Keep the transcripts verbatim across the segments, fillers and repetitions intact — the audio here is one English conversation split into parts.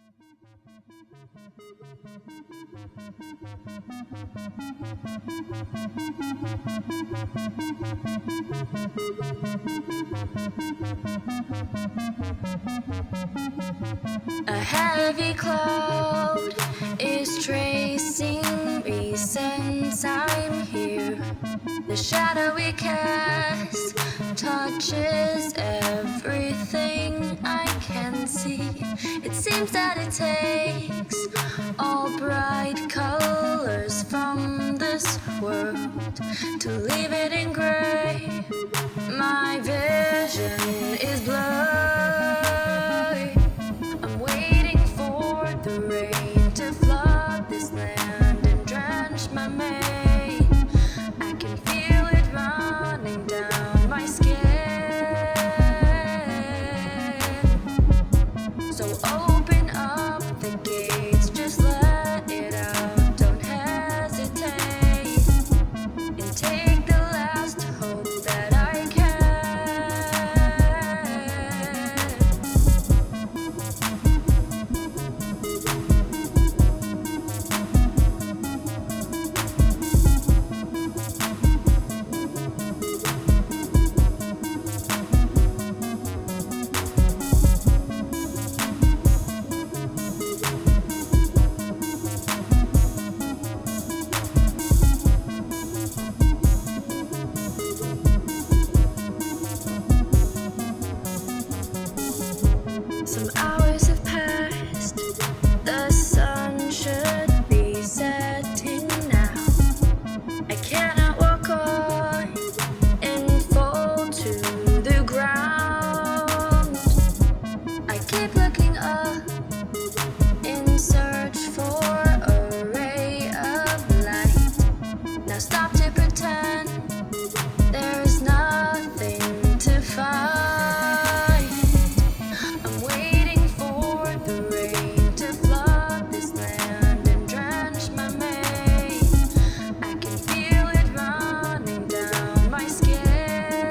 A heavy cloud is tracing me since I'm here. The shadow we cast touches everything I can see. It seems that it takes all bright colors from this world to leave it in gray. My vision is blurry. I'm waiting for the rain to flood this land and drench my mane. I can feel it running down my skin. So open up the gates, just let it out, don't hesitate, and take the last hope that I can. Some hours have passed, the sun should be setting now. I cannot walk on and fall to the ground. I keep looking up in search for a ray of light. Now stop to pretend there's nothing to find. I'm waiting for the rain to flood this land and drench my mane. I can feel it running down my skin.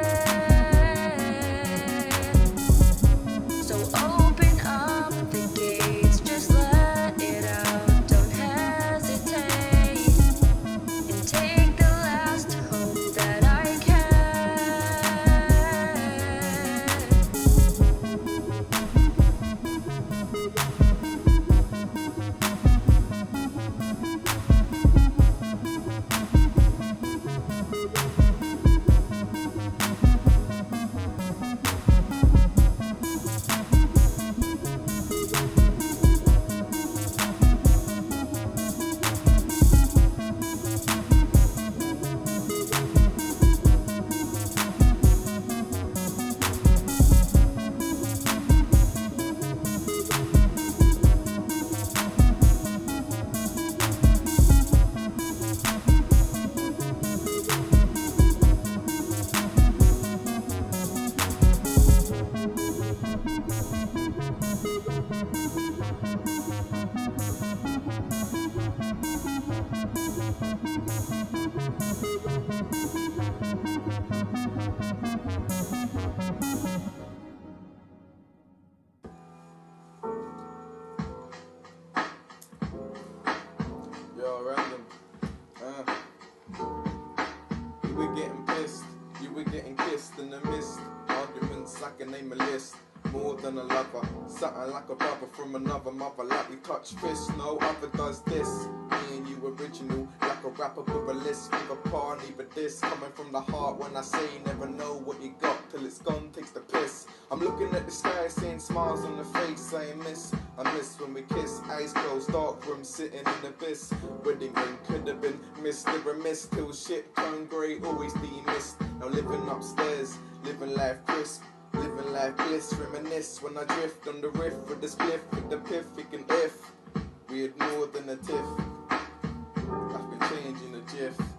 So open up the gates, just let it out, don't hesitate, and take the last hope that I can. Yo, random. Uh, you were getting pissed, you were getting kissed in the mist. Arguments, I can name a list. More than a lover, something like a brother from another mother. Like we touch fists, no other does this. Me and you original, like a rapper with a list. Neither par, neither this. Coming from the heart when I say never know what you got till it's gone, takes the piss. I'm looking at the sky, seeing smiles on the face, saying miss. I miss when we kiss, eyes closed, dark room, sitting in the abyss. Wedding ring could have been missed, never missed, till shit turned grey, always demissed. Now living upstairs, living life crisp, living life bliss. Reminisce when I drift on the riff with the spliff, with the piff, and if we had more than a tiff, I've been changing the jiff.